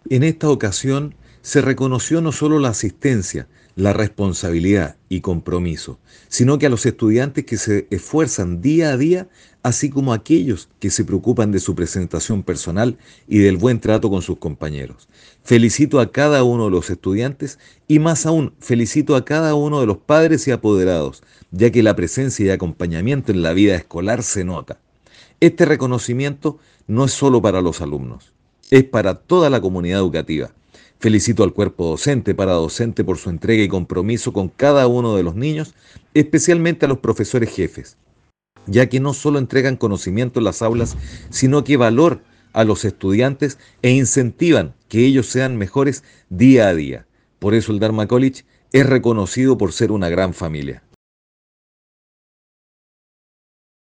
En esta ocasión se reconoció no solo la asistencia, la responsabilidad y compromiso, sino que a los estudiantes que se esfuerzan día a día, así como a aquellos que se preocupan de su presentación personal y del buen trato con sus compañeros. Felicito a cada uno de los estudiantes y más aún felicito a cada uno de los padres y apoderados, ya que la presencia y acompañamiento en la vida escolar se nota. Este reconocimiento no es solo para los alumnos, es para toda la comunidad educativa. Felicito al cuerpo docente, paradocente por su entrega y compromiso con cada uno de los niños, especialmente a los profesores jefes, ya que no solo entregan conocimiento en las aulas, sino que valor a los estudiantes e incentivan que ellos sean mejores día a día. Por eso el Dharma College es reconocido por ser una gran familia.